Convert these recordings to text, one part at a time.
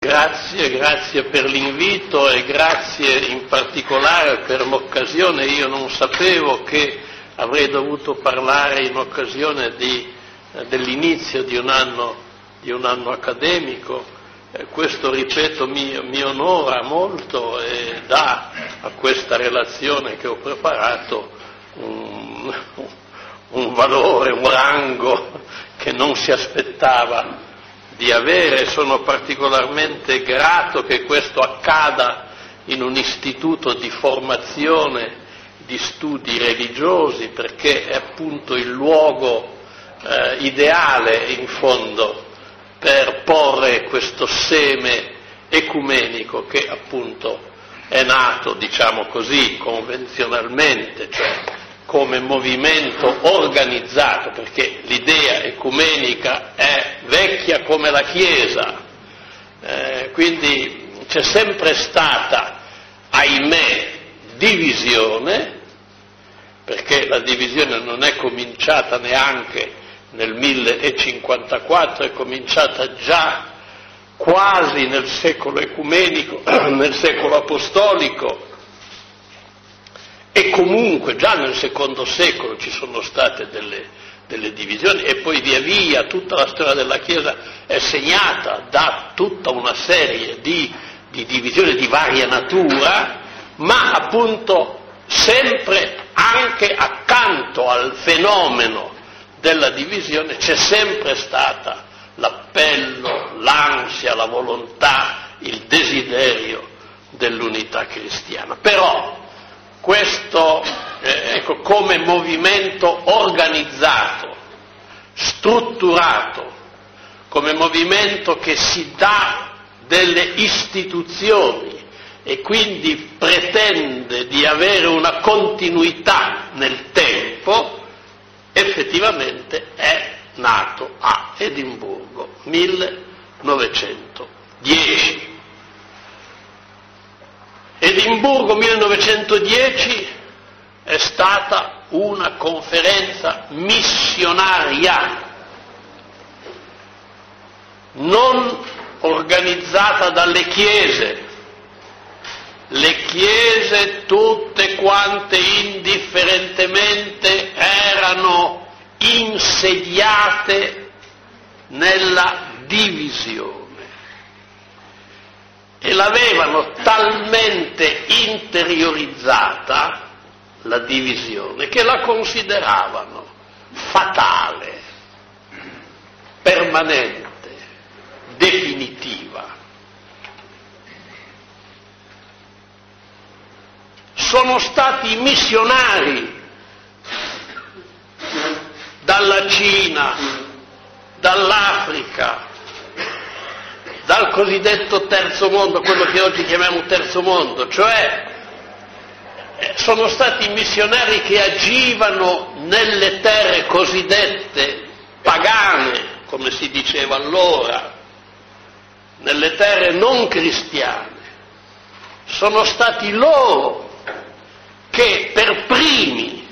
Grazie per l'invito e grazie in particolare per l'occasione. Io non sapevo che avrei dovuto parlare in occasione dell'inizio di un anno accademico. Questo, ripeto, mi onora molto e dà a questa relazione che ho preparato un valore, un rango che non si aspettava di avere. Sono particolarmente grato che questo accada in un istituto di formazione di studi religiosi, perché è appunto il luogo ideale in fondo per porre questo seme ecumenico che appunto è nato, diciamo così, convenzionalmente, cioè come movimento organizzato, perché l'idea ecumenica è vecchia come la Chiesa, quindi c'è sempre stata, ahimè, divisione, perché la divisione non è cominciata neanche nel 1054, è cominciata già quasi nel secolo ecumenico, nel secolo apostolico, e comunque già nel secondo secolo ci sono state delle divisioni, e poi via via tutta la storia della Chiesa è segnata da tutta una serie di divisioni di varia natura, ma appunto sempre anche accanto al fenomeno della divisione c'è sempre stata l'appello, l'ansia, la volontà, il desiderio dell'unità cristiana. Però questo, come movimento organizzato, strutturato, come movimento che si dà delle istituzioni e quindi pretende di avere una continuità nel tempo, effettivamente è nato a Edimburgo 1910. Edimburgo 1910 è stata una conferenza missionaria, non organizzata dalle chiese. Le chiese tutte quante indifferentemente erano insediate nella divisione e l'avevano talmente interiorizzata la divisione che la consideravano fatale, permanente, definitiva. Sono stati missionari dalla Cina, dall'Africa, dal cosiddetto terzo mondo, quello che oggi chiamiamo terzo mondo, cioè sono stati missionari che agivano nelle terre cosiddette pagane, come si diceva allora, nelle terre non cristiane. Sono stati loro che per primi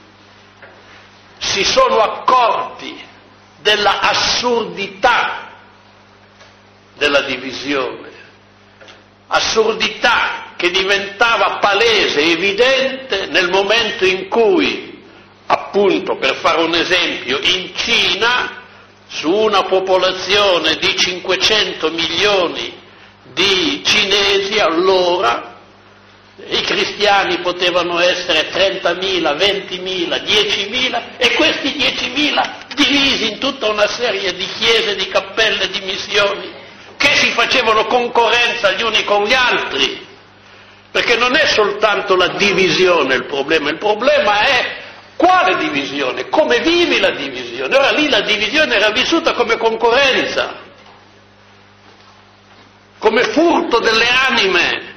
si sono accorti della assurdità della divisione, assurdità che diventava palese, evidente nel momento in cui, appunto, per fare un esempio, in Cina, su una popolazione di 500 milioni di cinesi allora, i cristiani potevano essere 30.000, 20.000, 10.000 e questi 10.000 divisi in tutta una serie di chiese, di cappelle, di missioni che si facevano concorrenza gli uni con gli altri, perché non è soltanto la divisione il problema è quale divisione, come vivi la divisione. Ora lì la divisione era vissuta come concorrenza, come furto delle anime.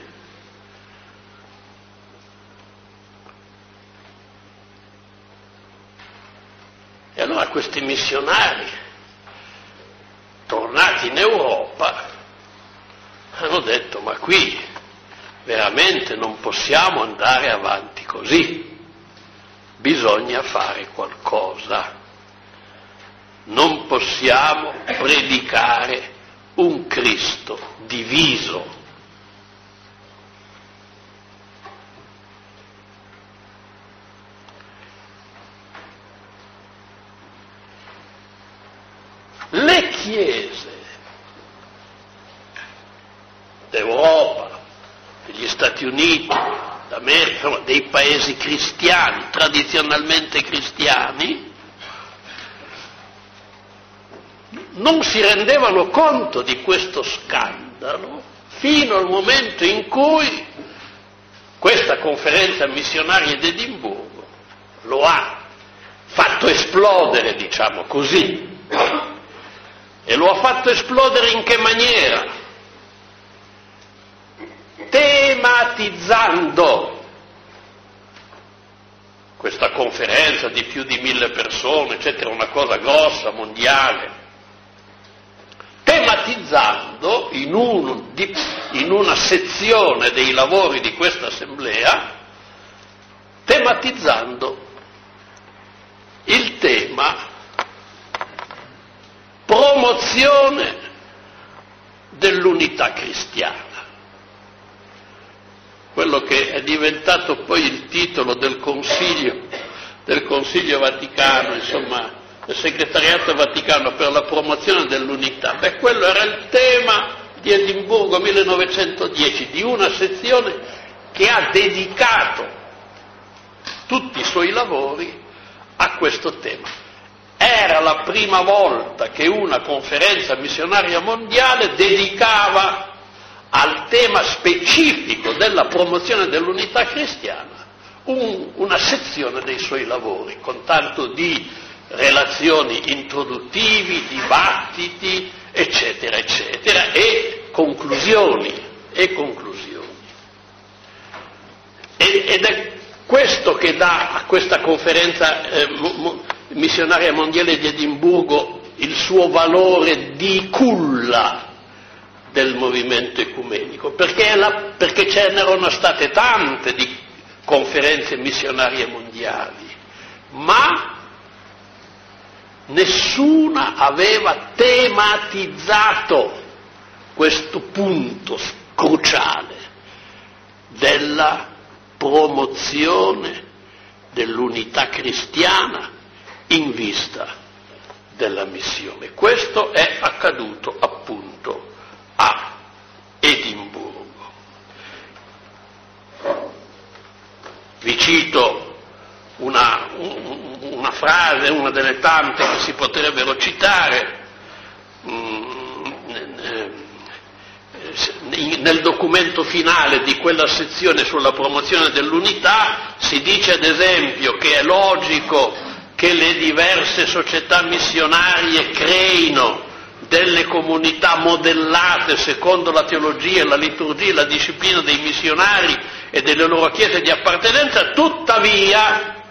E allora questi missionari, tornati in Europa, hanno detto: ma qui veramente non possiamo andare avanti così, bisogna fare qualcosa, non possiamo predicare un Cristo diviso. Le chiese d'Europa, degli Stati Uniti, d'America, dei paesi cristiani, tradizionalmente cristiani, non si rendevano conto di questo scandalo fino al momento in cui questa conferenza missionaria di Edimburgo lo ha fatto esplodere, diciamo così. E lo ha fatto esplodere in che maniera? Tematizzando questa conferenza di più di 1000 persone, eccetera, una cosa grossa, mondiale, tematizzando in una sezione dei lavori di questa assemblea, tematizzando il tema promozione dell'unità cristiana, quello che è diventato poi il titolo del Consiglio Vaticano, insomma, del Segretariato Vaticano per la promozione dell'unità. Quello era il tema di Edimburgo 1910, di una sezione che ha dedicato tutti i suoi lavori a questo tema. Era la prima volta che una conferenza missionaria mondiale dedicava al tema specifico della promozione dell'unità cristiana una sezione dei suoi lavori, con tanto di relazioni introduttivi, dibattiti, eccetera, eccetera, e conclusioni. Ed è questo che dà a questa conferenza missionaria mondiale di Edimburgo il suo valore di culla del movimento ecumenico, perché ce n'erano state tante di conferenze missionarie mondiali, ma nessuna aveva tematizzato questo punto cruciale della promozione dell'unità cristiana in vista della missione. Questo è accaduto appunto a Edimburgo. Vi cito una frase, una delle tante che si potrebbero citare. Nel documento finale di quella sezione sulla promozione dell'unità si dice ad esempio che è logico che le diverse società missionarie creino delle comunità modellate secondo la teologia, la liturgia e la disciplina dei missionari e delle loro chiese di appartenenza, tuttavia,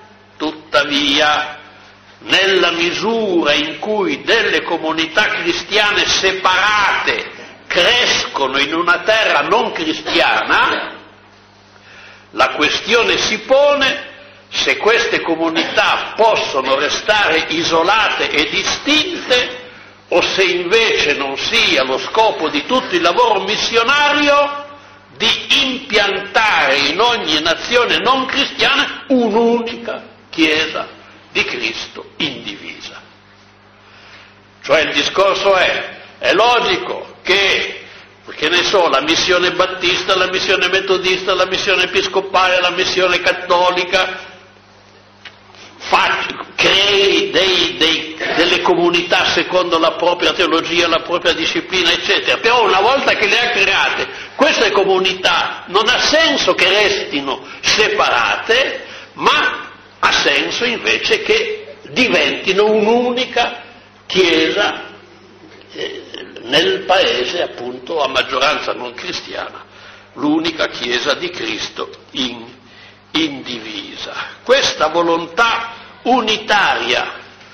nella misura in cui delle comunità cristiane separate crescono in una terra non cristiana, la questione si pone se queste comunità possono restare isolate e distinte o se invece non sia lo scopo di tutto il lavoro missionario di impiantare in ogni nazione non cristiana un'unica Chiesa di Cristo indivisa. Cioè il discorso è logico che ne so, la missione battista, la missione metodista, la missione episcopale, la missione cattolica crei delle comunità secondo la propria teologia, la propria disciplina, eccetera. Però una volta che le ha create, queste comunità non ha senso che restino separate, ma ha senso invece che diventino un'unica Chiesa nel paese appunto a maggioranza non cristiana, l'unica Chiesa di Cristo indivisa. Questa volontà unitaria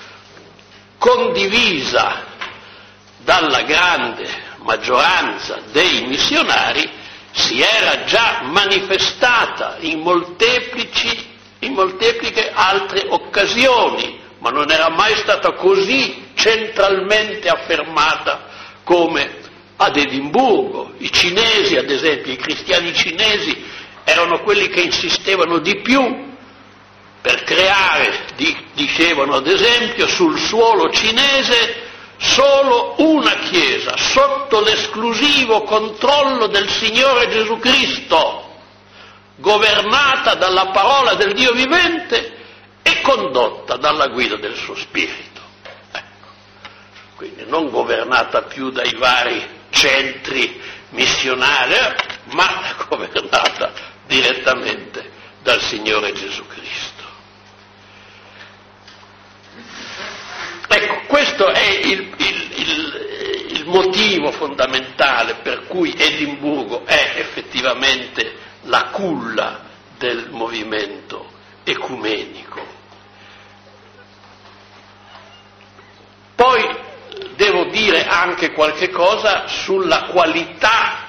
condivisa dalla grande maggioranza dei missionari si era già manifestata in molteplici in moltepliche altre occasioni, ma non era mai stata così centralmente affermata come ad Edimburgo. I cinesi, ad esempio, i cristiani cinesi erano quelli che insistevano di più per creare, dicevano ad esempio, sul suolo cinese solo una chiesa sotto l'esclusivo controllo del Signore Gesù Cristo, governata dalla parola del Dio vivente e condotta dalla guida del suo spirito. Ecco. Quindi non governata più dai vari centri missionari, ma governata direttamente dal Signore Gesù Cristo. Ecco, questo è il motivo fondamentale per cui Edimburgo è effettivamente la culla del movimento ecumenico. Poi devo dire anche qualche cosa sulla qualità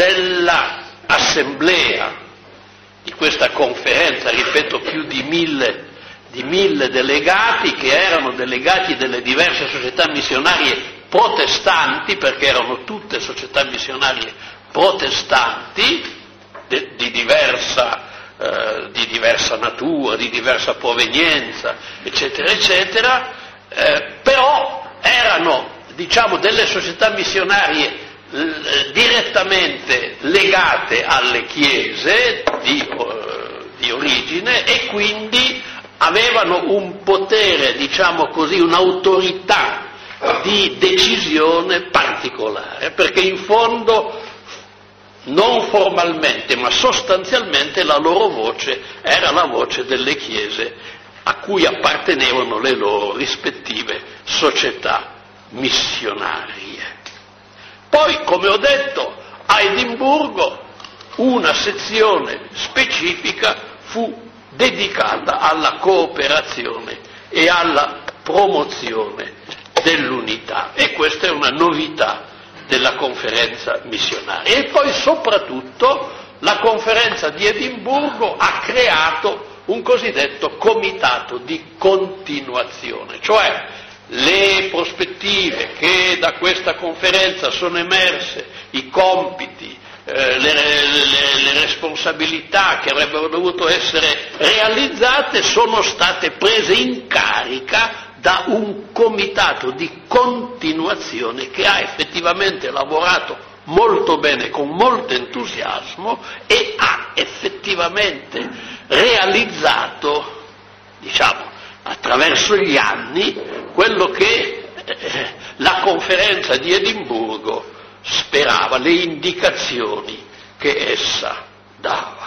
dell'assemblea, di questa conferenza, ripeto, più di 1000 delegati che erano delegati delle diverse società missionarie protestanti, perché erano tutte società missionarie protestanti di diversa natura, di diversa provenienza, eccetera, eccetera, però erano, diciamo, delle società missionarie direttamente legate alle chiese di origine e quindi avevano un potere, diciamo così, un'autorità di decisione particolare, perché in fondo, non formalmente, ma sostanzialmente la loro voce era la voce delle chiese a cui appartenevano le loro rispettive società missionarie. Poi, come ho detto, a Edimburgo una sezione specifica fu dedicata alla cooperazione e alla promozione dell'unità, e questa è una novità della conferenza missionaria. E poi soprattutto la conferenza di Edimburgo ha creato un cosiddetto comitato di continuazione, cioè le prospettive che da questa conferenza sono emerse, i compiti, le responsabilità che avrebbero dovuto essere realizzate sono state prese in carica da un comitato di continuazione che ha effettivamente lavorato molto bene, con molto entusiasmo, e ha effettivamente realizzato, diciamo, attraverso gli anni quello che la conferenza di Edimburgo sperava, le indicazioni che essa dava.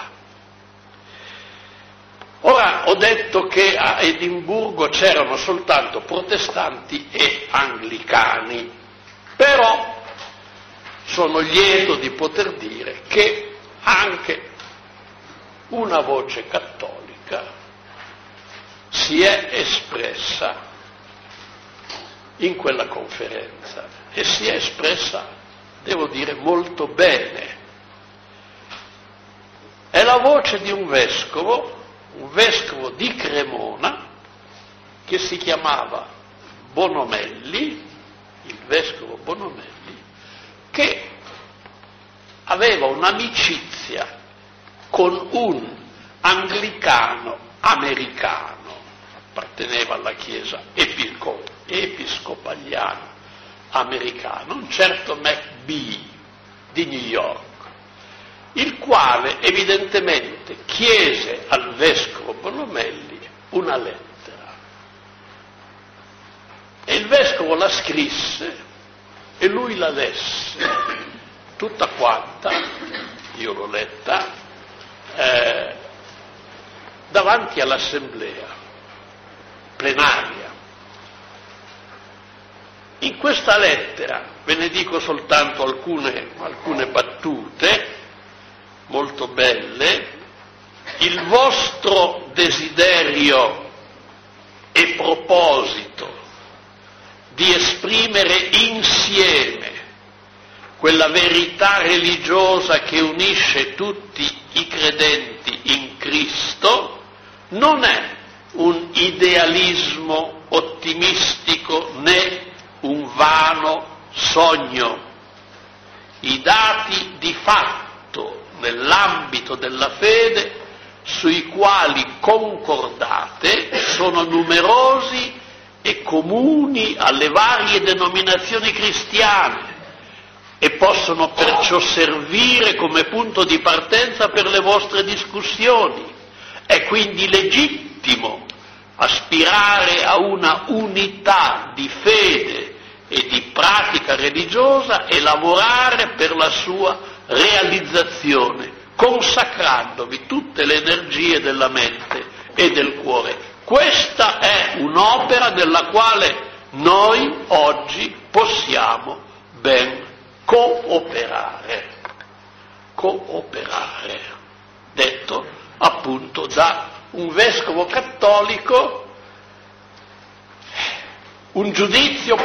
Ora, ho detto che a Edimburgo c'erano soltanto protestanti e anglicani, però sono lieto di poter dire che anche una voce cattolica si è espressa in quella conferenza e si è espressa, devo dire, molto bene. È la voce di un vescovo di Cremona, che si chiamava Bonomelli, il vescovo Bonomelli, che aveva un'amicizia con un anglicano americano, apparteneva alla chiesa episcopaliana americana, un certo McBee di New York, il quale evidentemente chiese al vescovo Bonomelli una lettera. E il vescovo la scrisse e lui la lesse, tutta quanta, io l'ho letta, davanti all'assemblea plenaria. In questa lettera, ve ne dico soltanto alcune battute molto belle: il vostro desiderio e proposito di esprimere insieme quella verità religiosa che unisce tutti i credenti in Cristo non è un idealismo ottimistico né un vano sogno, i dati di fatto nell'ambito della fede sui quali concordate sono numerosi e comuni alle varie denominazioni cristiane e possono perciò servire come punto di partenza per le vostre discussioni. È quindi legittimo aspirare a una unità di fede e di pratica religiosa e lavorare per la sua realizzazione, consacrandovi tutte le energie della mente e del cuore. Questa è un'opera nella quale noi oggi possiamo ben cooperare, detto appunto da un vescovo cattolico, un giudizio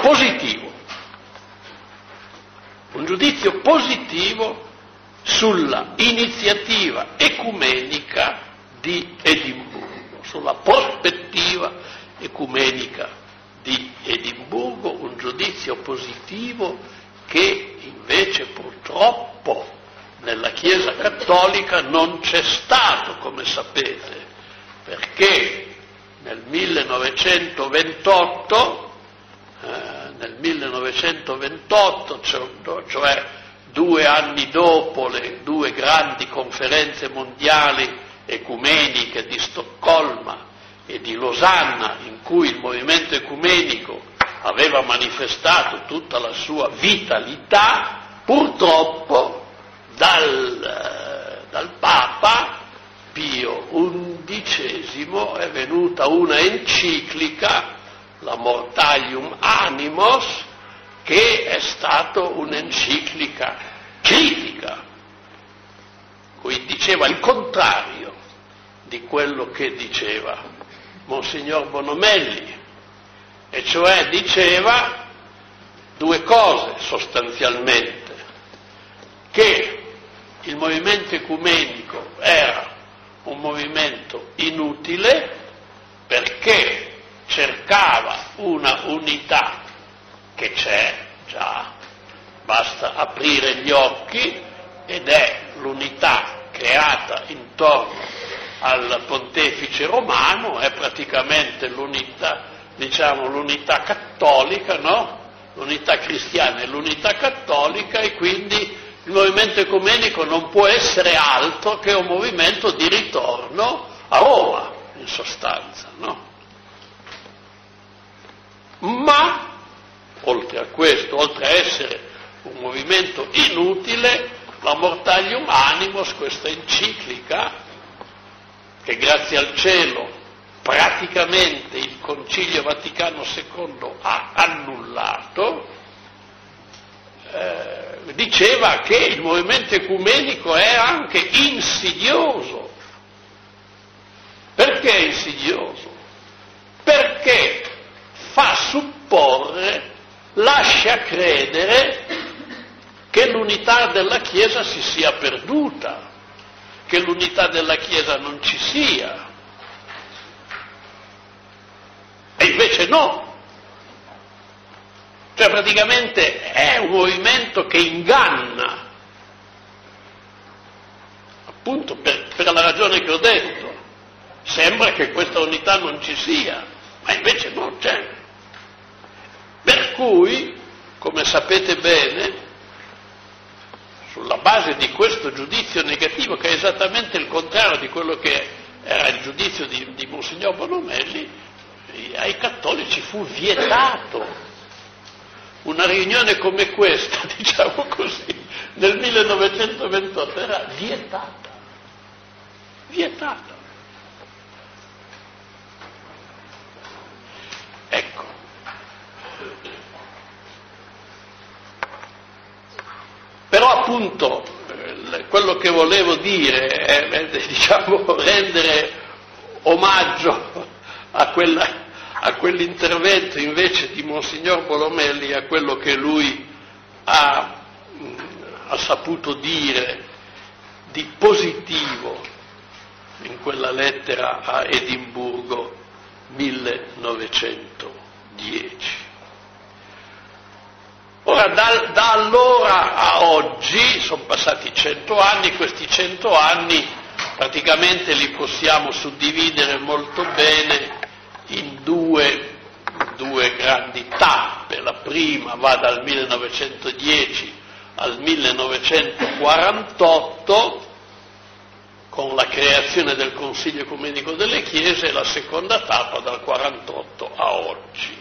positivo sulla iniziativa ecumenica di Edimburgo, sulla prospettiva ecumenica di Edimburgo, un giudizio positivo che invece purtroppo nella Chiesa cattolica non c'è stato, come sapete, perché nel 1928, cioè 2 anni dopo le 2 grandi conferenze mondiali ecumeniche di Stoccolma e di Losanna, in cui il movimento ecumenico aveva manifestato tutta la sua vitalità, purtroppo dal Papa Pio XI è venuta una enciclica, la Mortalium Animos, che è stata un'enciclica critica, cui diceva il contrario di quello che diceva Monsignor Bonomelli, e cioè diceva 2 cose sostanzialmente: che il movimento ecumenico era un movimento inutile perché cercava una unità che c'è già, basta aprire gli occhi, ed è l'unità creata intorno al pontefice romano, è praticamente l'unità, l'unità cattolica, no? L'unità cristiana e l'unità cattolica, e quindi il movimento ecumenico non può essere altro che un movimento di ritorno a Roma, in sostanza, no? Ma, oltre a questo, oltre a essere un movimento inutile, la Mortalium Animos, questa enciclica, che grazie al cielo praticamente il Concilio Vaticano II ha annullato, diceva che il movimento ecumenico è anche insidioso. Perché insidioso? Perché fa supporre, lascia credere che l'unità della Chiesa si sia perduta, che l'unità della Chiesa non ci sia. E invece no. Cioè praticamente è un movimento che inganna, appunto per la ragione che ho detto. Sembra che questa unità non ci sia, ma invece non c'è. Per cui, come sapete bene, sulla base di questo giudizio negativo, che è esattamente il contrario di quello che era il giudizio di Monsignor Bonomelli, ai cattolici fu vietato una riunione come questa, diciamo così, nel 1928, era vietata. Ecco. Però appunto quello che volevo dire è diciamo, rendere omaggio a quell'intervento invece di Monsignor Bonomelli, a quello che lui ha saputo dire di positivo in quella lettera a Edimburgo 1910. Ora, da allora a oggi sono passati 100 anni, questi 100 anni praticamente li possiamo suddividere molto bene in due grandi tappe. La prima va dal 1910 al 1948 con la creazione del Consiglio Ecumenico delle Chiese, e la seconda tappa dal 48 a oggi.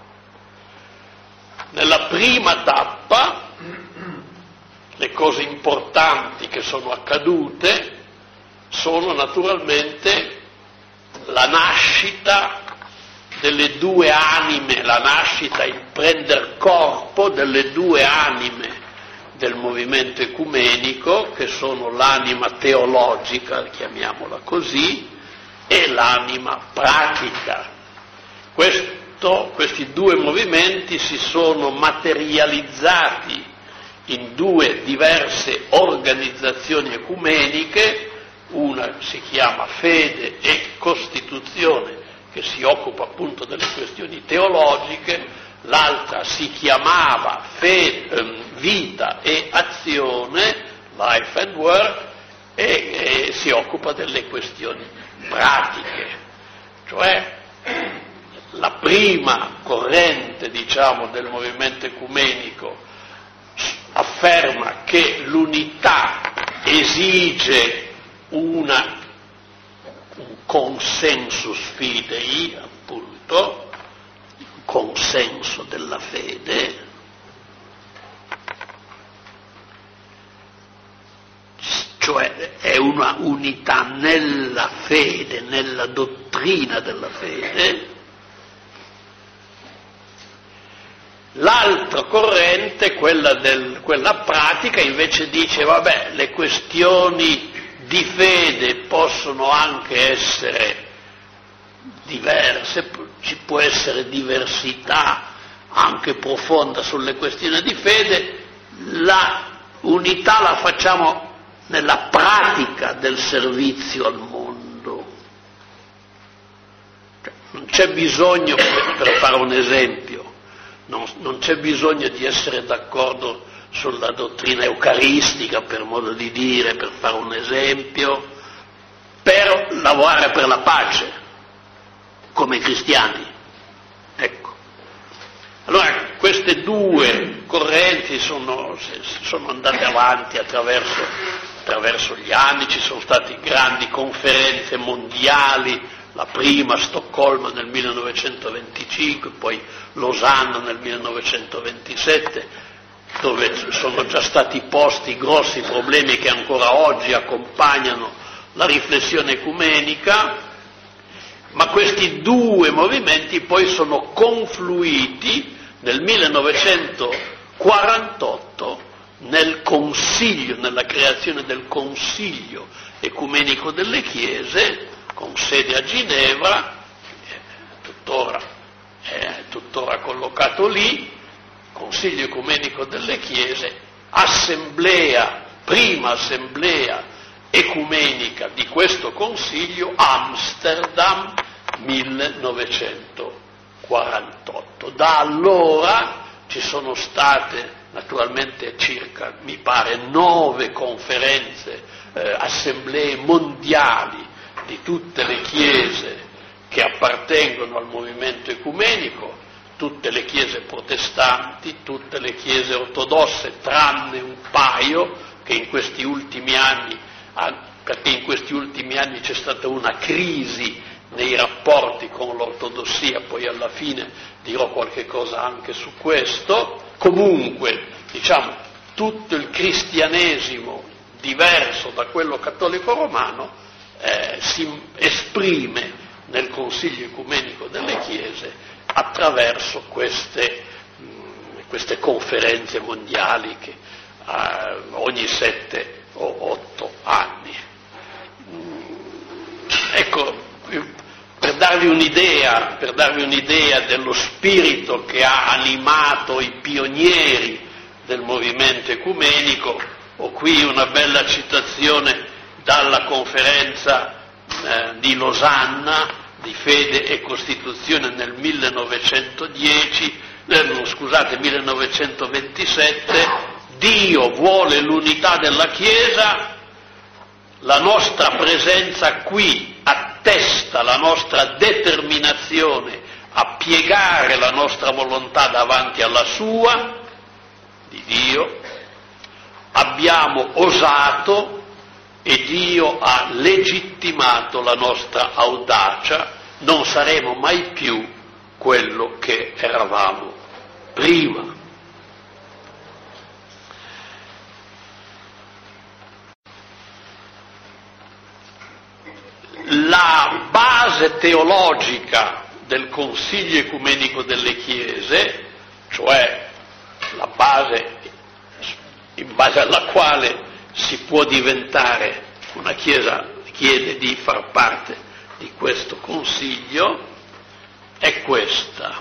Nella prima tappa le cose importanti che sono accadute sono naturalmente la nascita delle due anime, la nascita, il prender corpo delle due anime del movimento ecumenico, che sono l'anima teologica, chiamiamola così, e l'anima pratica. Questi due movimenti si sono materializzati in due diverse organizzazioni ecumeniche, una si chiama Fede e Costituzione, che si occupa appunto delle questioni teologiche, l'altra si chiamava Vita e Azione, Life and Work, e si occupa delle questioni pratiche. Cioè la prima corrente, diciamo, del movimento ecumenico afferma che l'unità esige un consensus fidei, appunto, il consenso della fede, cioè è una unità nella fede, nella dottrina della fede. L'altra corrente, quella pratica, invece dice, vabbè, le questioni di fede possono anche essere diverse, ci può essere diversità anche profonda sulle questioni di fede, la unità la facciamo nella pratica del servizio al mondo. Non c'è bisogno, per fare un esempio, non c'è bisogno di essere d'accordo sulla dottrina eucaristica, per modo di dire, per fare un esempio, per lavorare per la pace, come cristiani. Ecco. Allora, queste due correnti sono andate avanti attraverso gli anni, ci sono state grandi conferenze mondiali, la prima a Stoccolma nel 1925, poi Losanna nel 1927, dove sono già stati posti grossi problemi che ancora oggi accompagnano la riflessione ecumenica, ma questi due movimenti poi sono confluiti nel 1948 nel Consiglio, nella creazione del Consiglio Ecumenico delle Chiese, con sede a Ginevra, tuttora collocato lì, Consiglio Ecumenico delle Chiese, prima assemblea ecumenica di questo Consiglio, Amsterdam, 1948. Da allora ci sono state naturalmente circa, mi pare, 9 conferenze, assemblee mondiali di tutte le chiese che appartengono al movimento ecumenico, tutte le chiese protestanti, tutte le chiese ortodosse, tranne un paio che in questi ultimi anni, perché in questi ultimi anni c'è stata una crisi nei rapporti con l'ortodossia, poi alla fine dirò qualche cosa anche su questo. Comunque, diciamo, tutto il cristianesimo diverso da quello cattolico romano si esprime nel Consiglio Ecumenico delle Chiese attraverso queste conferenze mondiali che ogni 7 o 8 anni. Ecco, per darvi un'idea dello spirito che ha animato i pionieri del movimento ecumenico, ho qui una bella citazione dalla conferenza di Losanna di Fede e Costituzione nel 1910, 1927, Dio vuole l'unità della Chiesa, la nostra presenza qui attesta la nostra determinazione a piegare la nostra volontà davanti alla sua, di Dio, abbiamo osato e Dio ha legittimato la nostra audacia, non saremo mai più quello che eravamo prima. La base teologica del Consiglio Ecumenico delle Chiese, cioè la base in base alla quale si può diventare una Chiesa, chiede di far parte di questo Consiglio, è questa.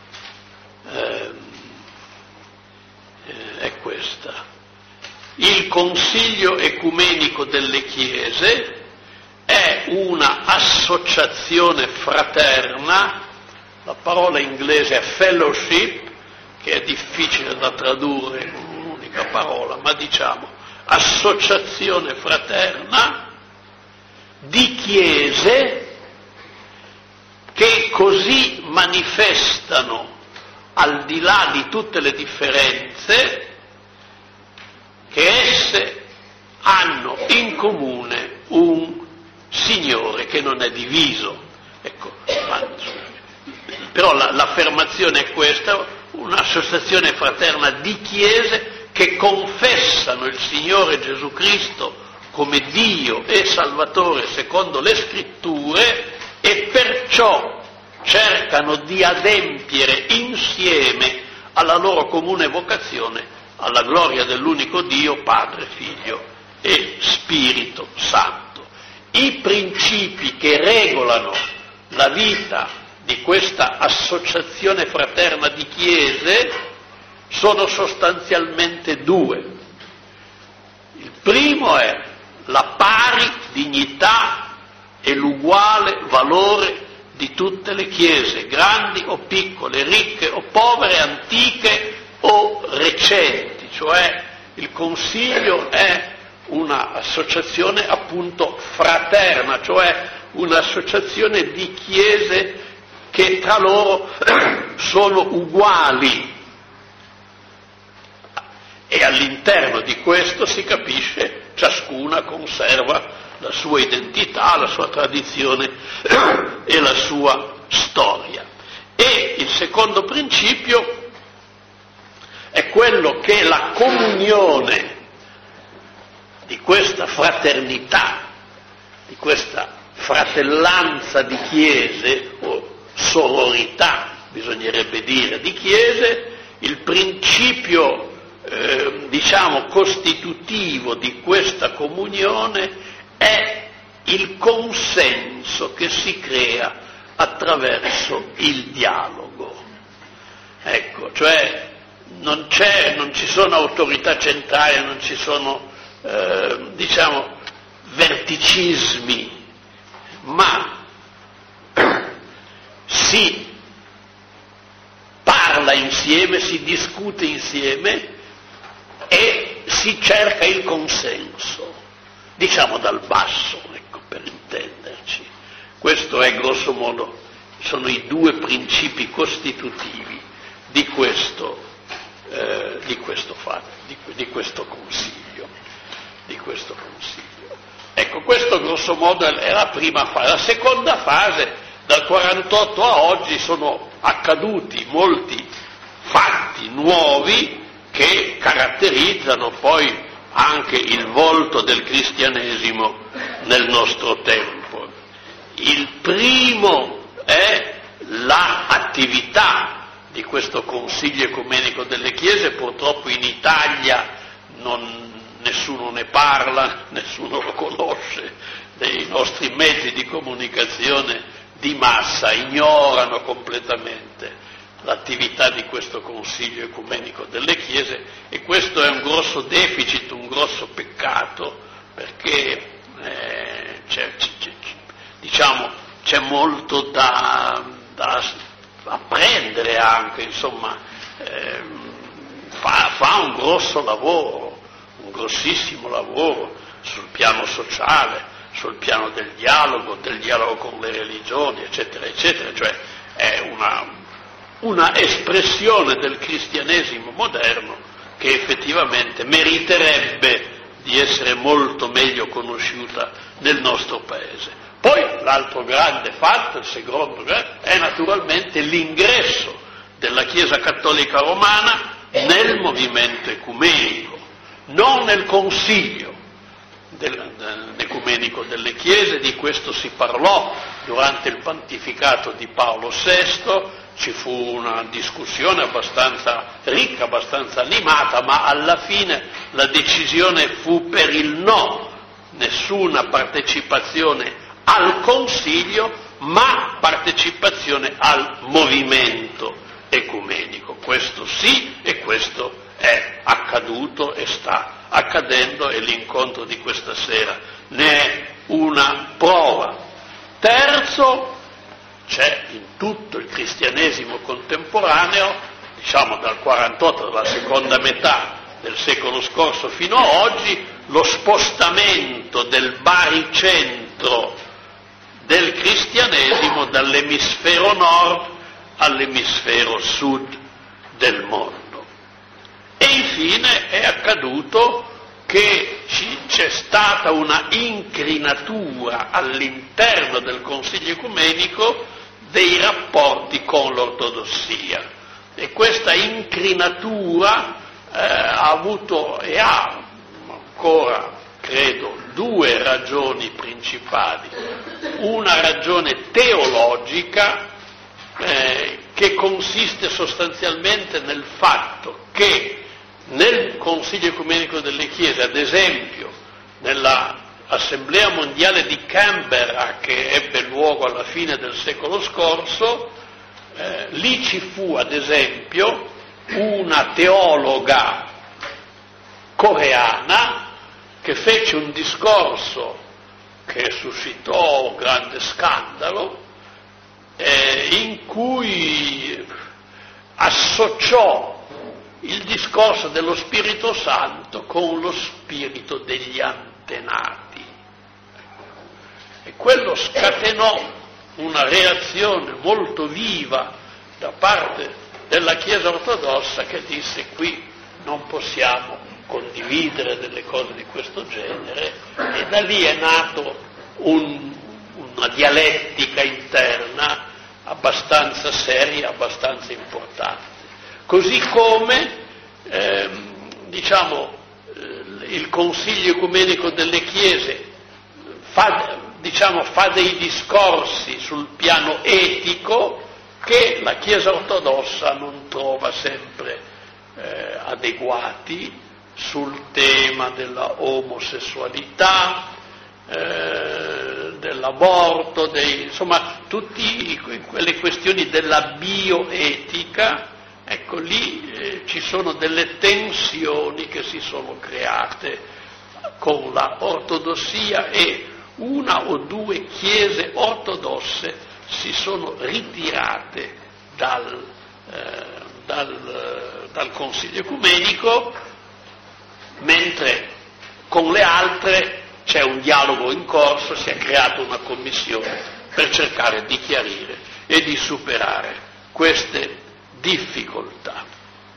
Il Consiglio Ecumenico delle Chiese è una associazione fraterna, la parola inglese è fellowship, che è difficile da tradurre con un'unica parola, ma diciamo associazione fraterna di chiese che così manifestano, al di là di tutte le differenze, che esse hanno in comune un Signore che non è diviso. Ecco, però l'affermazione è questa: un'associazione fraterna di chiese che confessano il Signore Gesù Cristo come Dio e Salvatore secondo le Scritture e perciò cercano di adempiere insieme alla loro comune vocazione alla gloria dell'unico Dio, Padre, Figlio e Spirito Santo. I principi che regolano la vita di questa associazione fraterna di chiese sono sostanzialmente due. Il primo è la pari dignità e l'uguale valore di tutte le chiese, grandi o piccole, ricche o povere, antiche o recenti, cioè il Consiglio è un'associazione appunto fraterna, cioè un'associazione di chiese che tra loro sono uguali, e all'interno di questo si capisce ciascuna conserva la sua identità, la sua tradizione e la sua storia. E il secondo principio è quello che la comunione di questa fraternità, di questa fratellanza di chiese, o sororità bisognerebbe dire, di chiese, il principio costitutivo di questa comunione è il consenso che si crea attraverso il dialogo. Ecco, cioè non ci sono autorità centrali, non ci sono verticismi, ma si parla insieme, si discute insieme e si cerca il consenso, dal basso, ecco, per intenderci. Questo è grosso modo, sono i due principi costitutivi di questo Consiglio. Ecco, questo grosso modo è la prima fase. La seconda fase, dal 48 a oggi, sono accaduti molti fatti nuovi che caratterizzano poi anche il volto del cristianesimo nel nostro tempo. Il primo è l'attività di questo Consiglio Ecumenico delle Chiese. Purtroppo in Italia nessuno ne parla, nessuno lo conosce, dei nostri mezzi di comunicazione di massa ignorano completamente l'attività di questo Consiglio Ecumenico delle Chiese, e questo è un grosso deficit, un grosso peccato, perché c'è molto da apprendere anche, fa un grosso lavoro, un grossissimo lavoro sul piano sociale, sul piano del dialogo con le religioni, eccetera, eccetera, cioè è una espressione del cristianesimo moderno che effettivamente meriterebbe di essere molto meglio conosciuta nel nostro Paese. Poi l'altro grande fatto, il secondo è naturalmente l'ingresso della Chiesa Cattolica Romana nel movimento ecumenico, non nel Consiglio ecumenico delle Chiese. Di questo si parlò durante il pontificato di Paolo VI, ci fu una discussione abbastanza ricca, abbastanza animata, ma alla fine la decisione fu per il no, nessuna partecipazione al Consiglio, ma partecipazione al movimento ecumenico. Questo sì, e questo è accaduto e sta accadendo, e l'incontro di questa sera ne è una prova. Terzo, c'è in tutto il cristianesimo contemporaneo, diciamo dal 48, dalla seconda metà del secolo scorso fino a oggi, lo spostamento del baricentro del cristianesimo dall'emisfero nord all'emisfero sud del mondo. E infine è accaduto che c'è stata una inclinatura all'interno del Consiglio ecumenico dei rapporti con l'ortodossia, e questa inclinatura ha avuto e ha ancora, credo, due ragioni principali. Una ragione teologica che consiste sostanzialmente nel fatto che nel Consiglio ecumenico delle Chiese, ad esempio nella Assemblea mondiale di Canberra che ebbe luogo alla fine del secolo scorso, lì ci fu ad esempio una teologa coreana che fece un discorso che suscitò un grande scandalo, in cui associò il discorso dello Spirito Santo con lo spirito degli antenati. E quello scatenò una reazione molto viva da parte della Chiesa ortodossa, che disse: qui non possiamo condividere delle cose di questo genere, e da lì è nato una dialettica interna abbastanza seria, abbastanza importante. Così come il Consiglio ecumenico delle Chiese fa dei discorsi sul piano etico che la Chiesa ortodossa non trova sempre adeguati, sul tema della omosessualità, dell'aborto, insomma tutte quelle questioni della bioetica. Ecco, lì ci sono delle tensioni che si sono create con la ortodossia, e una o due chiese ortodosse si sono ritirate dal Consiglio ecumenico, mentre con le altre c'è un dialogo in corso, si è creata una commissione per cercare di chiarire e di superare queste difficoltà.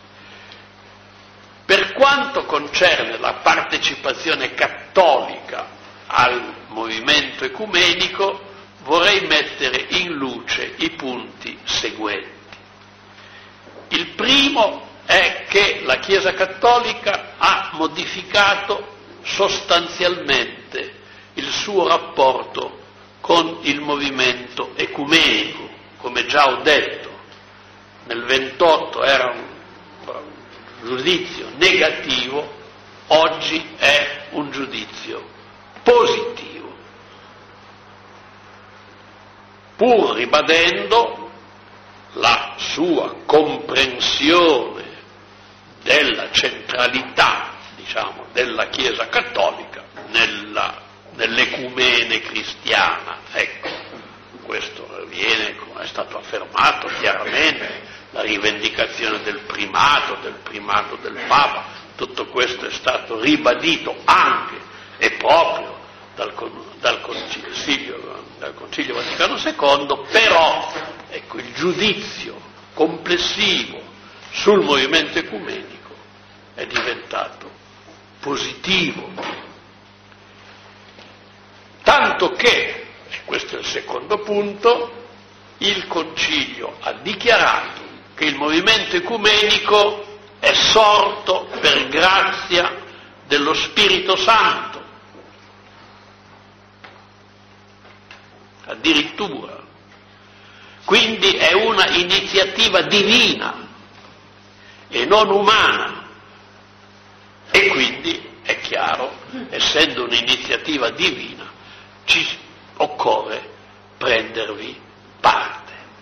Per quanto concerne la partecipazione cattolica al movimento ecumenico, vorrei mettere in luce i punti seguenti. Il primo è che la Chiesa Cattolica ha modificato sostanzialmente il suo rapporto con il movimento ecumenico. Come già ho detto, nel 28 era un giudizio negativo, oggi è un giudizio positivo, pur ribadendo la sua comprensione della centralità, della Chiesa Cattolica nell'ecumene cristiana. Ecco, questo avviene, come è stato affermato chiaramente, la rivendicazione del primato del Papa, tutto questo è stato ribadito anche e proprio dal Concilio Vaticano II, però ecco, il giudizio complessivo sul movimento ecumenico è diventato positivo, tanto che, e questo è il secondo punto, il Concilio ha dichiarato che il movimento ecumenico è sorto per grazia dello Spirito Santo, addirittura. Quindi è una iniziativa divina e non umana, e quindi è chiaro, essendo un'iniziativa divina, ci occorre prendervi parte.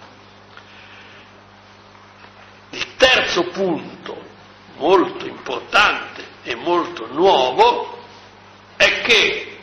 Il terzo punto, molto importante e molto nuovo, è che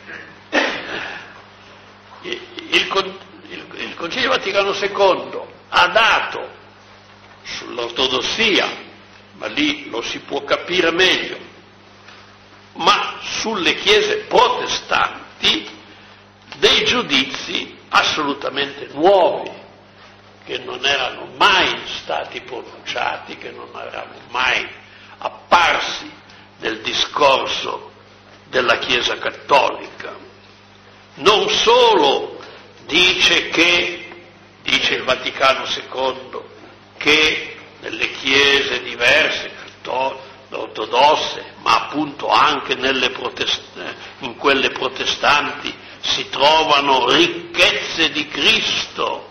il Concilio Vaticano II ha dato sull'ortodossia, ma lì lo si può capire meglio, ma sulle chiese protestanti dei giudizi assolutamente nuovi, che non erano mai stati pronunciati, che non erano mai apparsi nel discorso della Chiesa Cattolica. Non solo dice il Vaticano II, che nelle chiese diverse, ortodosse, ma appunto anche in quelle protestanti, si trovano ricchezze di Cristo,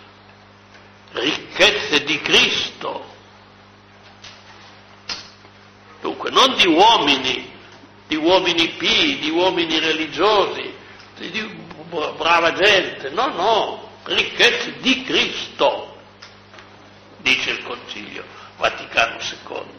dunque non di uomini pii, di uomini religiosi, di brava gente, no, ricchezze di Cristo, dice il Concilio Vaticano II.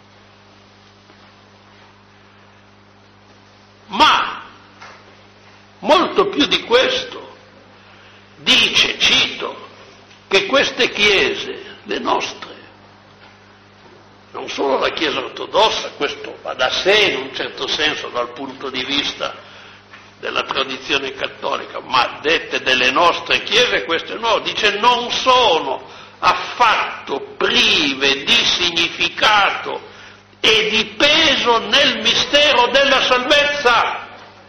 Ma molto più di questo, dice, cito, che queste chiese, le nostre, non solo la Chiesa ortodossa, questo va da sé in un certo senso dal punto di vista della tradizione cattolica, ma dette delle nostre chiese, queste no, dice non sono affatto prive di significato e di peso nel mistero della salvezza.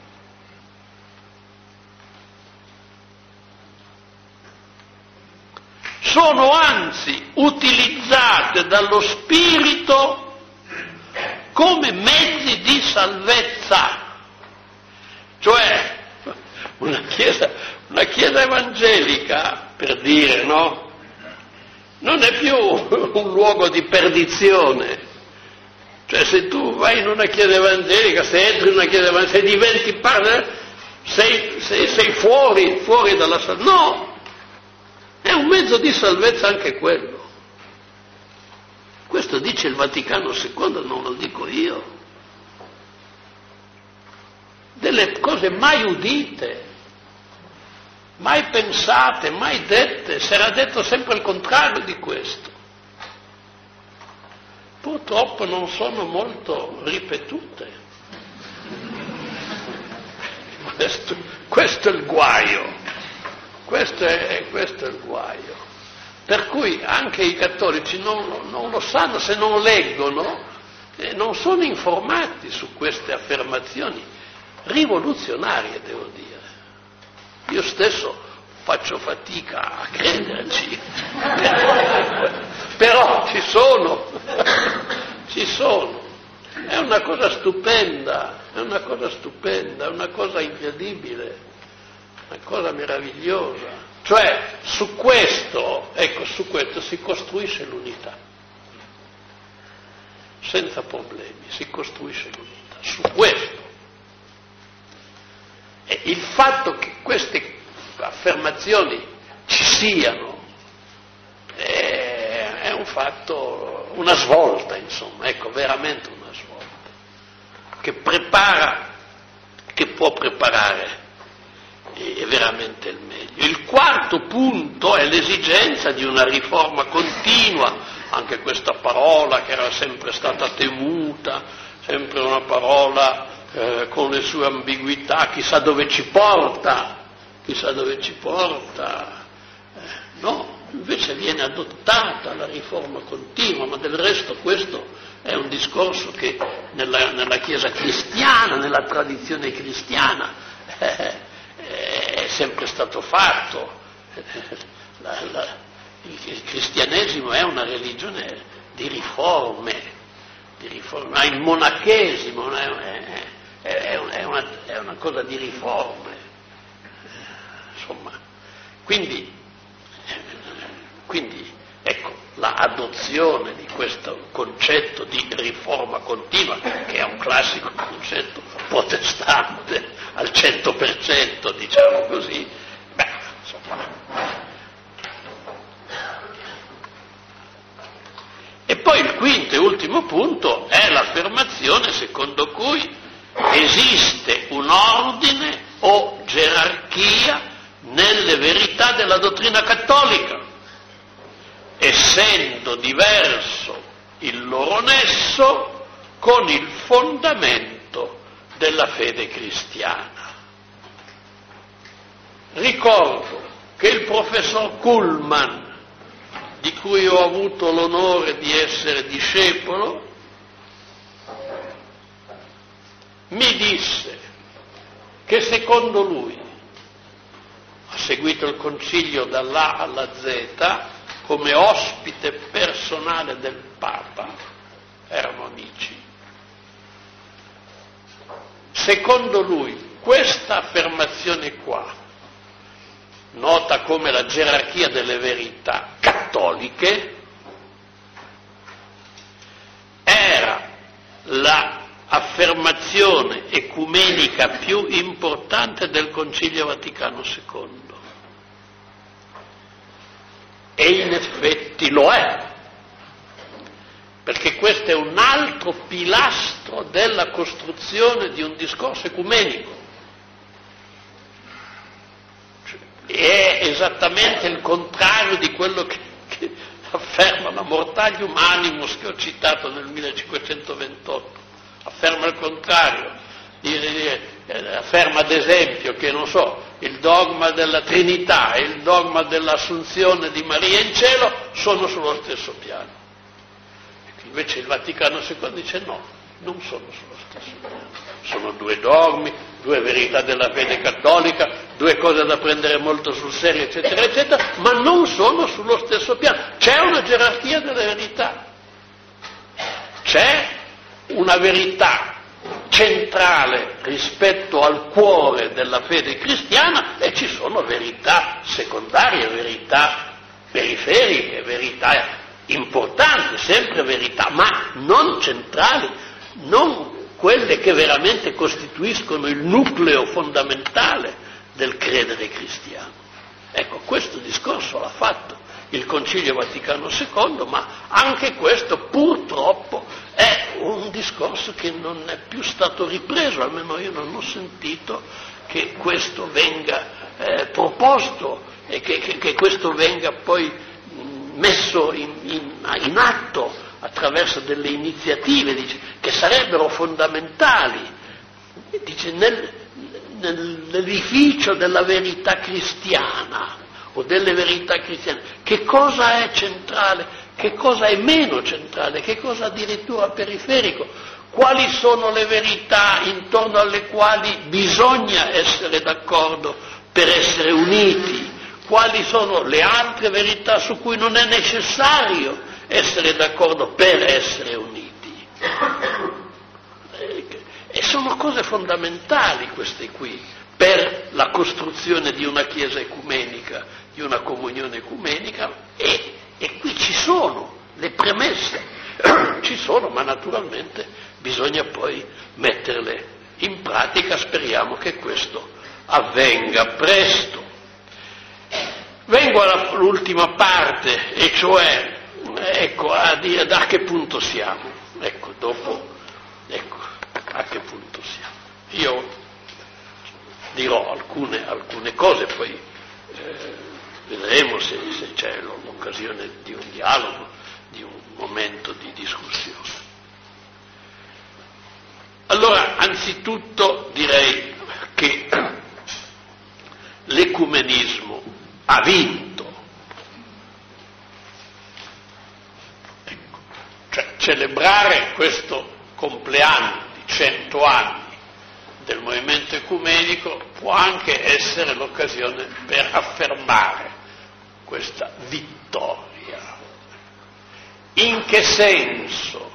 Sono anzi utilizzate dallo Spirito come mezzi di salvezza. Cioè, una chiesa evangelica, per dire, no? Non è più un luogo di perdizione. Cioè, se tu vai in una chiesa evangelica, se entri in una chiesa evangelica, se diventi parte, sei fuori dalla salvezza. No! È un mezzo di salvezza anche quello. Questo dice il Vaticano II, non lo dico io. Delle cose mai udite, mai pensate, mai dette, si era detto sempre il contrario di questo. Purtroppo non sono molto ripetute. Questo è il guaio. Questo è il guaio. Per cui anche i cattolici non lo sanno, se non leggono, non sono informati su queste affermazioni rivoluzionarie, devo dire. Io stesso faccio fatica a crederci, però ci sono. È una cosa stupenda, è una cosa incredibile, una cosa meravigliosa. Cioè, su questo si costruisce l'unità. Senza problemi, si costruisce l'unità. Su questo. E il fatto che queste affermazioni ci siano è un fatto, una svolta, insomma, veramente una svolta, che può preparare è veramente il meglio. Il quarto punto è l'esigenza di una riforma continua anche questa parola che era sempre stata temuta, sempre una parola con le sue ambiguità, chissà dove ci porta, no, invece viene adottata la riforma continua, ma del resto questo è un discorso che nella Chiesa cristiana, nella tradizione cristiana, è sempre stato fatto. Il cristianesimo è una religione di riforme, ma il monachesimo è una cosa di riforme, insomma. Quindi ecco, l'adozione di questo concetto di riforma continua, che è un classico concetto protestante al 100%, diciamo così, insomma. E poi il quinto e ultimo punto è l'affermazione secondo cui esiste un ordine o gerarchia nelle verità della dottrina cattolica, essendo diverso il loro nesso con il fondamento della fede cristiana. Ricordo che il professor Kuhlmann, di cui ho avuto l'onore di essere discepolo, mi disse che secondo lui, ha seguito il concilio dall'A alla Z come ospite personale del Papa, erano amici. Secondo lui questa affermazione qua, nota come la gerarchia delle verità cattoliche, era l'affermazione ecumenica più importante del Concilio Vaticano II. E in effetti lo è, perché questo è un altro pilastro della costruzione di un discorso ecumenico. È esattamente il contrario di quello che afferma la Mortalium Animus che ho citato nel 1528, afferma il contrario, afferma ad esempio che, non so, il dogma della Trinità e il dogma dell'Assunzione di Maria in cielo sono sullo stesso piano. Invece il Vaticano II dice no, non sono sullo stesso piano, sono due dogmi, due verità della fede cattolica, due cose da prendere molto sul serio, eccetera, eccetera, ma non sono sullo stesso piano. C'è una gerarchia delle verità, c'è una verità centrale rispetto al cuore della fede cristiana e ci sono verità secondarie, verità periferiche, verità importanti, sempre verità, ma non centrali, non quelle che veramente costituiscono il nucleo fondamentale del credere cristiano. Ecco, questo discorso l'ha fatto il Concilio Vaticano II, ma anche questo purtroppo è un discorso che non è più stato ripreso, almeno io non ho sentito che questo venga proposto e che questo venga poi messo in atto attraverso delle iniziative, dice, che sarebbero fondamentali, dice, nell'edificio della verità cristiana o delle verità cristiane. Che cosa è centrale, che cosa è meno centrale, che cosa addirittura periferico, quali sono le verità intorno alle quali bisogna essere d'accordo per essere uniti, quali sono le altre verità su cui non è necessario essere d'accordo per essere uniti. E sono cose fondamentali queste qui per la costruzione di una Chiesa ecumenica, di una comunione ecumenica, e qui ci sono le premesse, ci sono, ma naturalmente bisogna poi metterle in pratica. Speriamo che questo avvenga presto. Vengo all'ultima parte, e cioè, ecco, a dire da che punto siamo. Ecco, a che punto siamo. Io dirò alcune cose, poi vedremo se c'è l'occasione di un dialogo, di un momento di discussione. Allora, anzitutto direi che l'ecumenismo ha vinto. Ecco. Cioè, celebrare questo compleanno di 100 anni del movimento ecumenico può anche essere l'occasione per affermare questa vittoria. In che senso?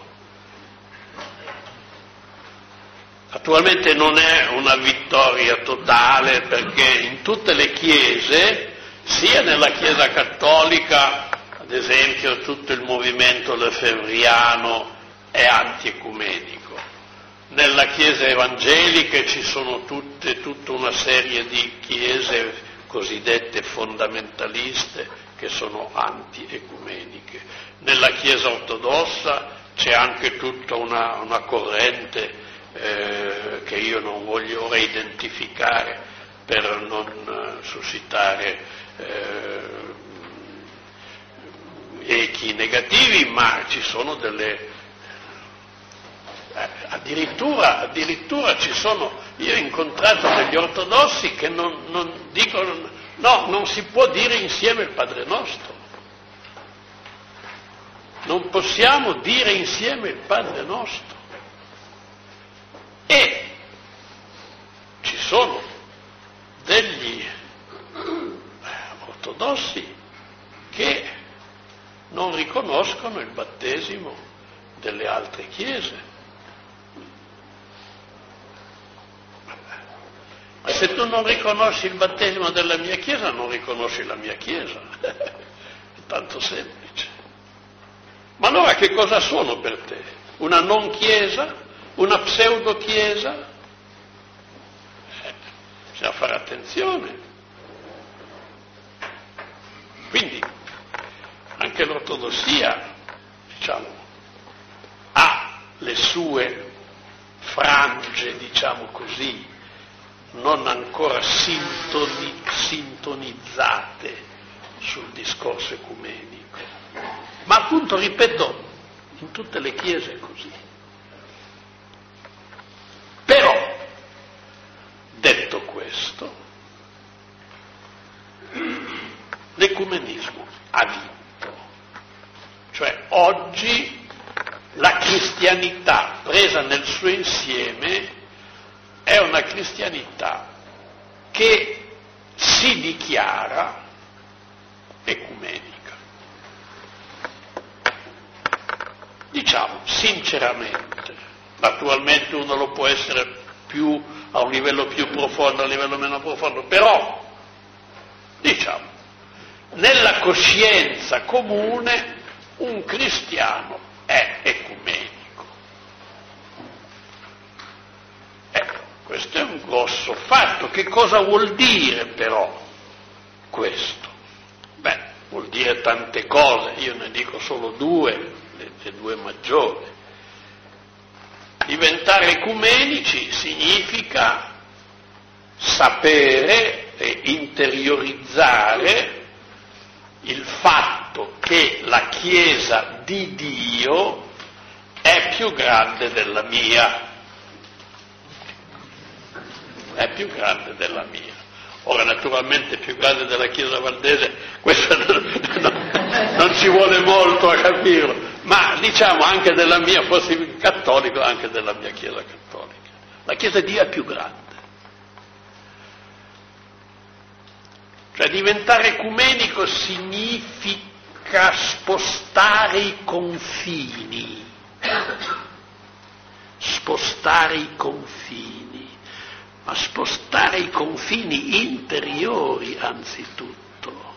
Naturalmente non è una vittoria totale, perché in tutte le chiese, sia nella Chiesa cattolica, ad esempio tutto il movimento lefebvriano è antiecumenico. Nella Chiesa evangelica ci sono tutta una serie di chiese cosiddette fondamentaliste che sono anti-ecumeniche. Nella Chiesa ortodossa c'è anche tutta una corrente che io non voglio ora identificare per non suscitare echi negativi, ma ci sono addirittura ci sono, io ho incontrato degli ortodossi che non dicono, no, non si può dire insieme il Padre Nostro, non possiamo dire insieme il Padre Nostro. E ci sono degli ortodossi che non riconoscono il battesimo delle altre chiese. Ma se tu non riconosci il battesimo della mia chiesa, non riconosci la mia chiesa. È tanto semplice. Ma allora che cosa sono per te? Una non chiesa? Una pseudo chiesa? Bisogna fare attenzione. Quindi anche l'ortodossia, diciamo, ha le sue frange, diciamo così, non ancora sintonizzate sul discorso ecumenico. Ma appunto, ripeto, in tutte le chiese è così. Però, detto questo, l'ecumenismo ha vinto. Cioè, oggi la cristianità presa nel suo insieme è una cristianità che si dichiara ecumenica. Diciamo sinceramente, naturalmente uno lo può essere più a un livello più profondo, a un livello meno profondo, però diciamo nella coscienza comune un cristiano è ecumenico. Questo è un grosso fatto. Che cosa vuol dire però questo? Beh, vuol dire tante cose, io ne dico solo due, le due maggiori. Diventare ecumenici significa sapere e interiorizzare il fatto che la Chiesa di Dio è più grande della mia. È più grande della mia. Ora, naturalmente, più grande della Chiesa valdese, questo non ci vuole molto a capirlo, ma diciamo anche della mia, fossi cattolico, anche della mia Chiesa cattolica. La Chiesa di Dio è più grande. Cioè, diventare ecumenico significa spostare i confini. Spostare i confini. Ma spostare i confini interiori anzitutto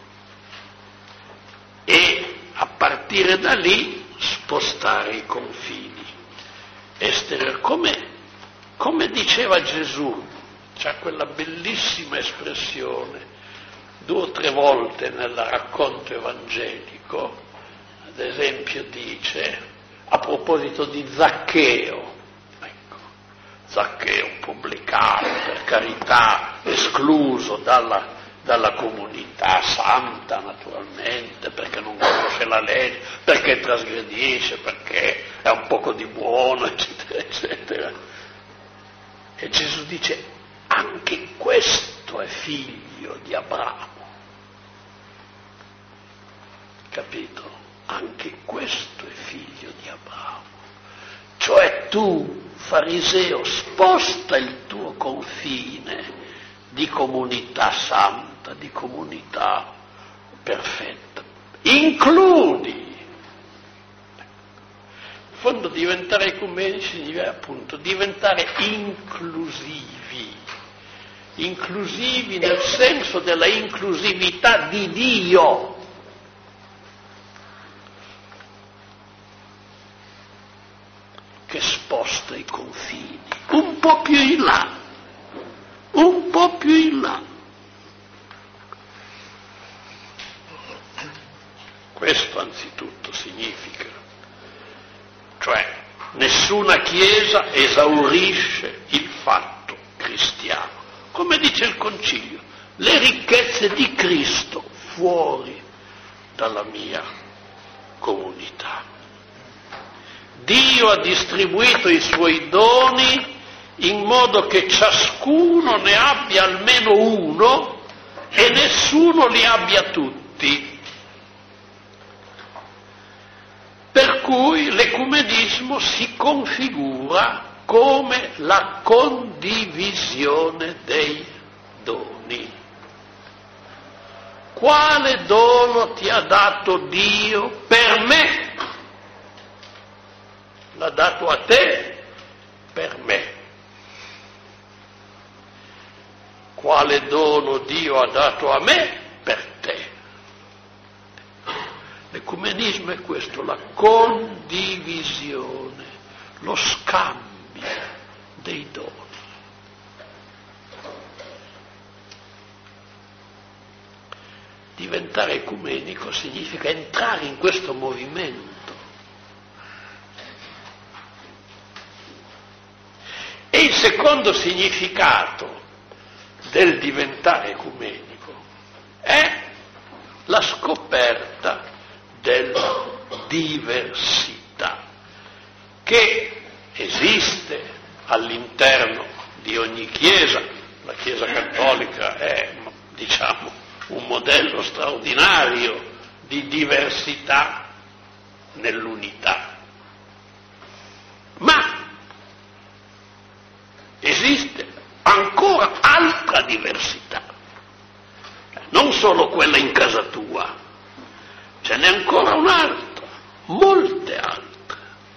e a partire da lì spostare i confini esteriori, come diceva Gesù, c'ha quella bellissima espressione 2 o 3 volte nel racconto evangelico, ad esempio dice, a proposito di Zaccheo, Zaccheo, pubblicano, per carità, escluso dal dalla comunità santa, naturalmente, perché non conosce la legge, perché trasgredisce, perché è un poco di buono, eccetera, eccetera. E Gesù dice, anche questo è figlio di Abramo. Capito? Anche questo è figlio di Abramo. Cioè tu, fariseo, sposta il tuo confine di comunità santa, di comunità perfetta. Includi. In fondo diventare ecumenici significa appunto diventare inclusivi nel senso della inclusività di Dio. Che sposta i confini un po' più in là, un po' più in là. Questo anzitutto significa, cioè nessuna Chiesa esaurisce il fatto cristiano. Come dice il Concilio, le ricchezze di Cristo fuori dalla mia comunità. Dio ha distribuito i suoi doni in modo che ciascuno ne abbia almeno uno e nessuno li abbia tutti. Per cui l'ecumenismo si configura come la condivisione dei doni. Quale dono ti ha dato Dio per me? L'ha dato a te per me. Quale dono Dio ha dato a me per te? L'ecumenismo è questo, la condivisione, lo scambio dei doni. Diventare ecumenico significa entrare in questo movimento. E il secondo significato del diventare ecumenico è la scoperta della diversità che esiste all'interno di ogni Chiesa. La Chiesa cattolica è, diciamo, un modello straordinario di diversità nell'unità. Ma esiste ancora altra diversità, non solo quella in casa tua, ce n'è ancora un'altra, molte altre.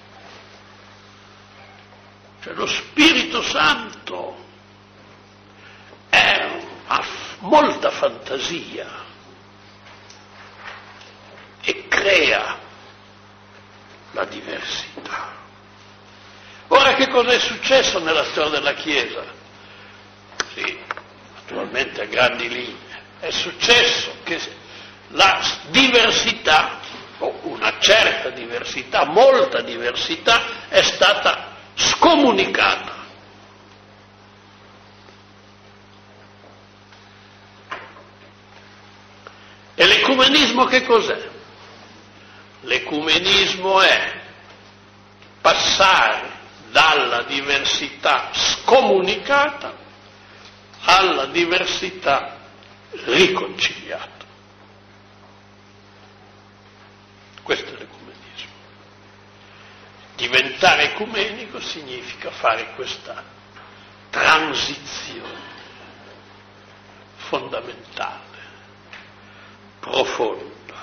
Cioè lo Spirito Santo ha molta fantasia e crea la diversità. Ora, che cosa è successo nella storia della Chiesa? Sì, naturalmente a grandi linee. È successo che la diversità, o una certa diversità, molta diversità, è stata scomunicata. E l'ecumenismo che cos'è? L'ecumenismo è passare dalla diversità scomunicata alla diversità riconciliata. Questo è l'ecumenismo. Diventare ecumenico significa fare questa transizione fondamentale, profonda,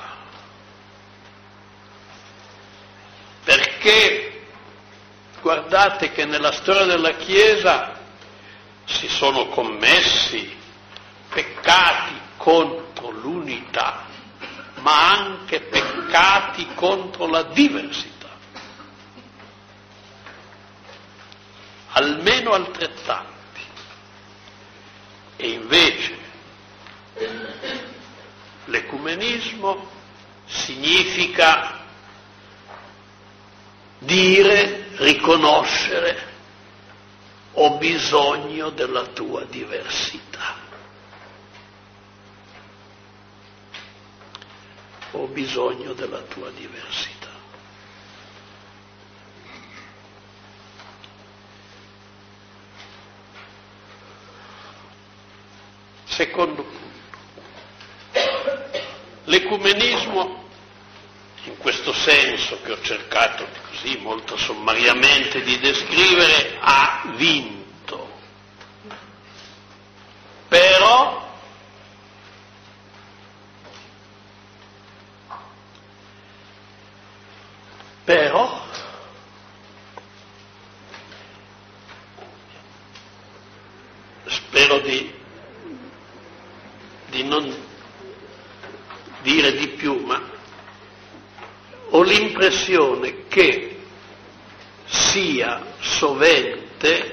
perché guardate che nella storia della Chiesa si sono commessi peccati contro l'unità, ma anche peccati contro la diversità. Almeno altrettanti. E invece l'ecumenismo significa dire, riconoscere, ho bisogno della tua diversità. ho bisogno della tua diversità. Secondo punto, l'ecumenismo, in questo senso che ho cercato così molto sommariamente di descrivere, ha vinto. Però spero di non dire di più, ma ho l'impressione che sia sovente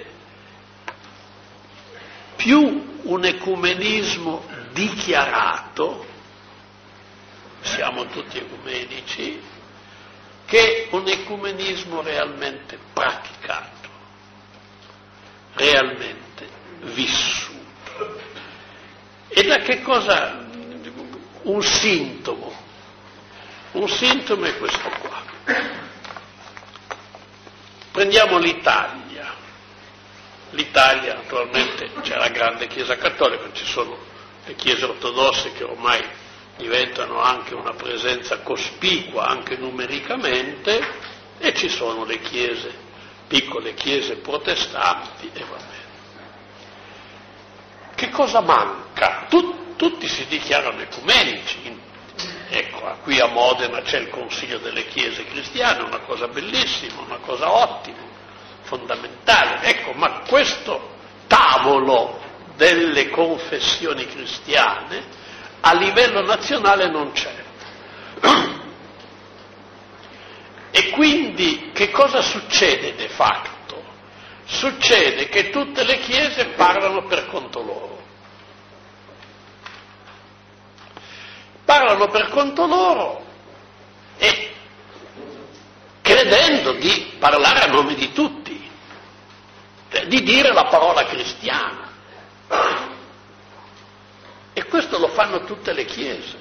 più un ecumenismo dichiarato, siamo tutti ecumenici, che un ecumenismo realmente praticato, realmente vissuto. E da che cosa? Un sintomo è questo qua. Prendiamo l'Italia. L'Italia, naturalmente, c'è la grande Chiesa cattolica, ci sono le chiese ortodosse che ormai diventano anche una presenza cospicua, anche numericamente, e ci sono le chiese, piccole chiese protestanti, e va bene. Che cosa manca? Tutti si dichiarano ecumenici. Ecco, qui a Modena c'è il Consiglio delle Chiese Cristiane, una cosa bellissima, una cosa ottima, fondamentale. Ecco, ma questo tavolo delle confessioni cristiane a livello nazionale non c'è. E quindi che cosa succede de facto? Succede che tutte le chiese parlano per conto loro. Parlano per conto loro e credendo di parlare a nome di tutti, cioè di dire la parola cristiana. E questo lo fanno tutte le chiese.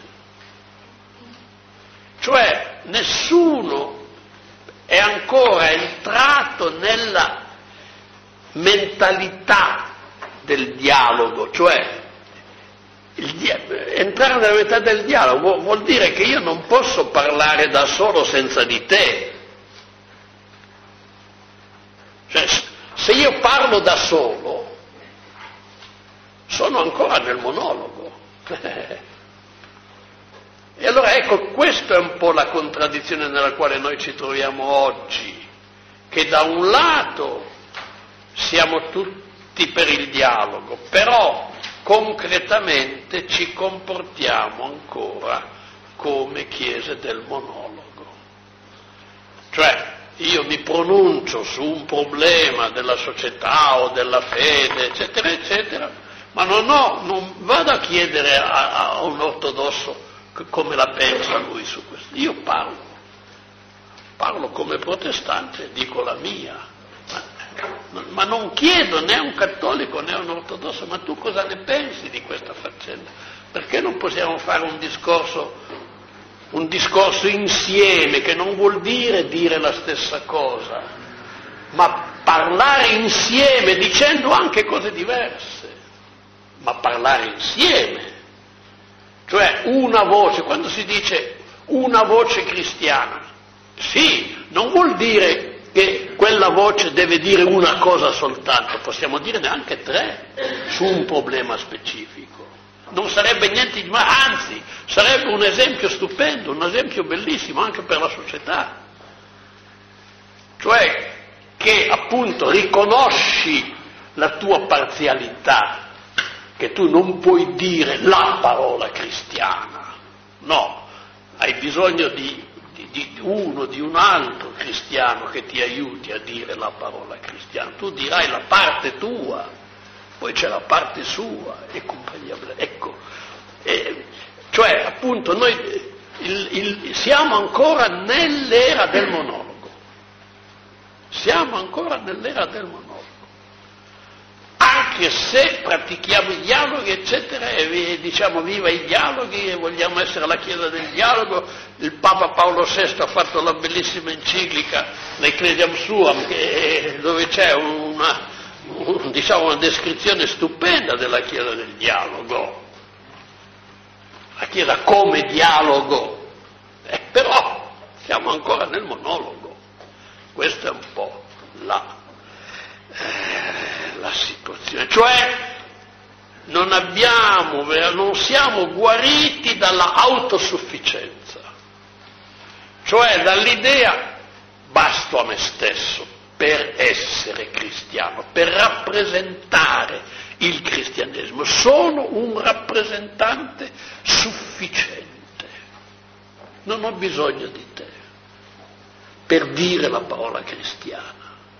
Cioè nessuno è ancora entrato nella mentalità del dialogo, cioè entrare nella metà del dialogo vuol dire che io non posso parlare da solo senza di te. Cioè, se io parlo da solo, sono ancora nel monologo. E allora ecco, questa è un po' la contraddizione nella quale noi ci troviamo oggi, che da un lato siamo tutti per il dialogo, però concretamente ci comportiamo ancora come chiese del monologo. Cioè, io mi pronuncio su un problema della società o della fede, eccetera, eccetera, ma non vado a chiedere a un ortodosso come la pensa lui su questo. Io parlo come protestante, dico la mia. Ma non chiedo né a un cattolico né a un ortodosso, ma tu cosa ne pensi di questa faccenda? Perché non possiamo fare un discorso insieme, che non vuol dire la stessa cosa, ma parlare insieme dicendo anche cose diverse, ma parlare insieme. Cioè una voce, quando si dice una voce cristiana, sì, non vuol dire che quella voce deve dire una cosa soltanto, possiamo dirne anche tre su un problema specifico. Non sarebbe niente di male, anzi, sarebbe un esempio stupendo, un esempio bellissimo anche per la società. Cioè che appunto riconosci la tua parzialità, che tu non puoi dire la parola cristiana, no, hai bisogno di un altro cristiano che ti aiuti a dire la parola cristiana. Tu dirai la parte tua, poi c'è la parte sua e compagnia. Ecco, cioè appunto noi siamo ancora nell'era del monologo. Siamo ancora nell'era del monologo. Anche anche se pratichiamo i dialoghi, eccetera, e diciamo viva i dialoghi e vogliamo essere la Chiesa del dialogo. Il Papa Paolo VI ha fatto la bellissima enciclica l'Ecclesiam Suam, dove c'è una descrizione stupenda della Chiesa del dialogo, la Chiesa come dialogo, però siamo ancora nel monologo. Questa è un po' la situazione, cioè non siamo guariti dalla autosufficienza, cioè dall'idea basto a me stesso per essere cristiano, per rappresentare il cristianesimo, sono un rappresentante sufficiente, non ho bisogno di te per dire la parola cristiana.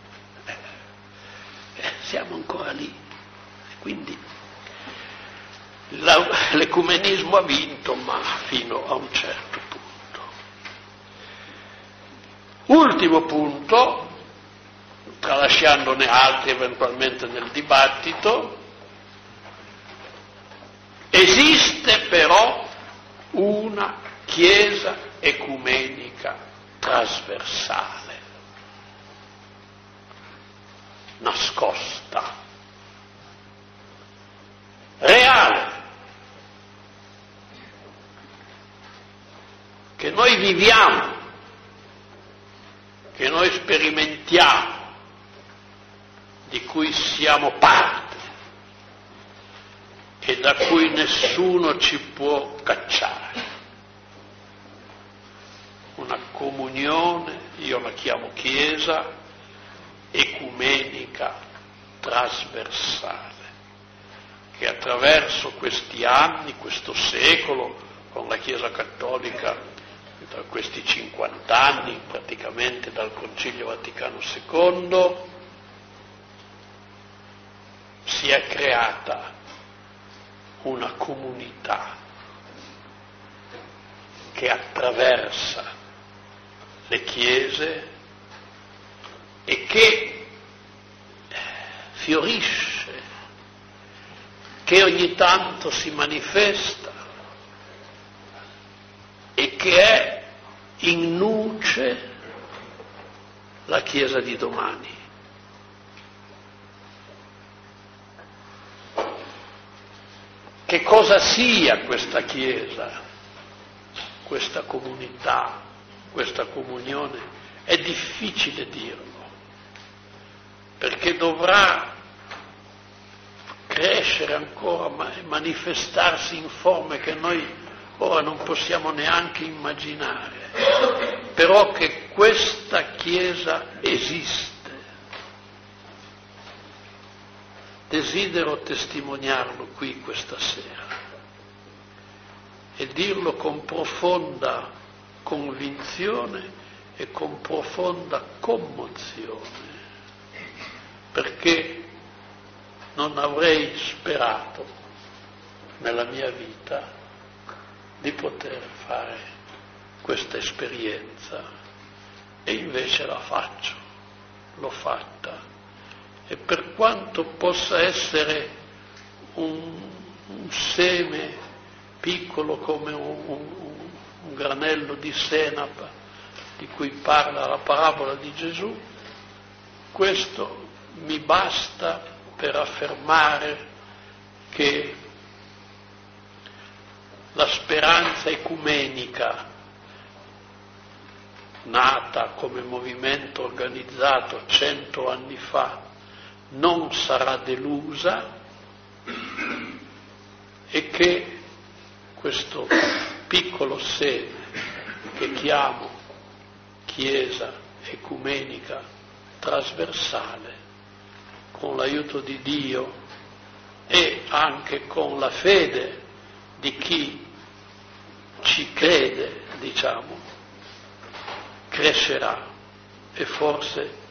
Siamo ancora lì, quindi l'ecumenismo ha vinto, ma fino a un certo punto. Ultimo punto, tralasciandone altri eventualmente nel dibattito, esiste però una Chiesa ecumenica trasversale, nascosta, reale, che noi viviamo, che noi sperimentiamo, di cui siamo parte e da cui nessuno ci può cacciare. Una comunione, io la chiamo Chiesa ecumenica trasversale, che attraverso questi anni, questo secolo, con la Chiesa Cattolica, da questi 50 anni, praticamente dal Concilio Vaticano II, si è creata una comunità che attraversa le chiese e che fiorisce, che ogni tanto si manifesta e che è in nuce la Chiesa di domani. Che cosa sia questa Chiesa, questa comunità, questa comunione, è difficile dirlo, perché dovrà crescere ancora e manifestarsi in forme che noi ora non possiamo neanche immaginare, però che questa Chiesa esiste. Desidero testimoniarlo qui questa sera e dirlo con profonda convinzione e con profonda commozione, perché non avrei sperato nella mia vita di poter fare questa esperienza e invece la faccio, l'ho fatta. E per quanto possa essere un seme piccolo come un granello di senape di cui parla la parabola di Gesù, questo mi basta per affermare che la speranza ecumenica, nata come movimento organizzato 100 anni fa, non sarà delusa e che questo piccolo seme che chiamo Chiesa ecumenica trasversale, con l'aiuto di Dio e anche con la fede di chi ci crede, crescerà e forse